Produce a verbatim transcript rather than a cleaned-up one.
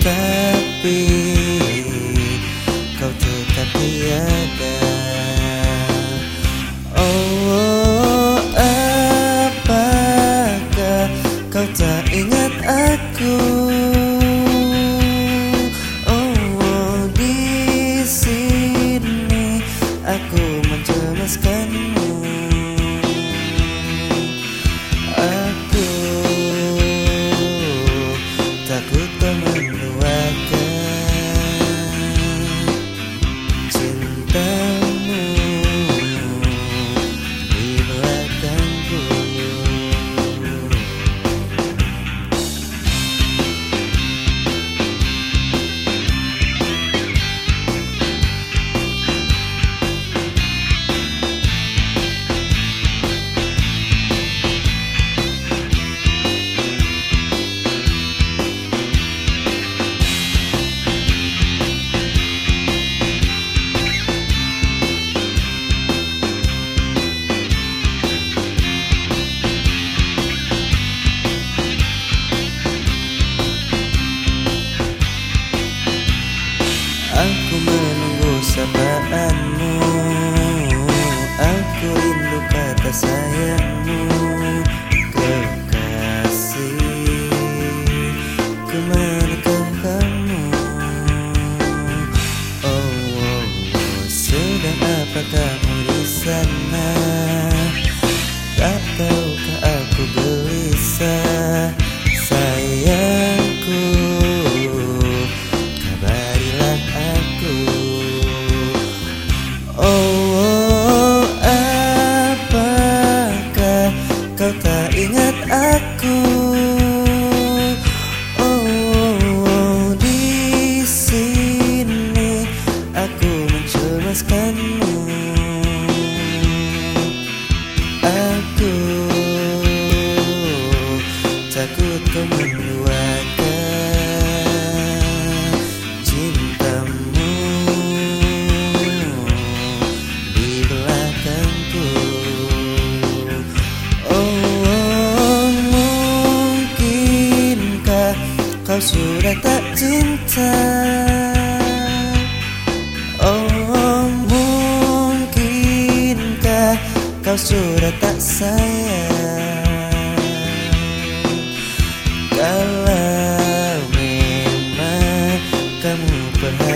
tapi kau tetap tiada. Oh, apakah kau tak ingat aku? Oh, di sini aku mencemaskanmu. Aku takut kau meluahkan cintamu di belakangku. Aku menunggu sapaanmu, aku rindu kata sayangmu. Kekasih, kemanakah kamu? Oh, oh, oh, sedang apa kamu di sana? Tak tahukah aku gelisah, sayangku. Kabarilah aku. Oh, apakah kau tak ingat aku? Oh, di sini aku mencemaskanmu. Aku takut kau meluahkan cintamu di belakangku. Oh, mungkinkah kau sudah tak cinta? Oh, mungkinkah kau sudah tak sayang? Kalau memang kamu perhatikan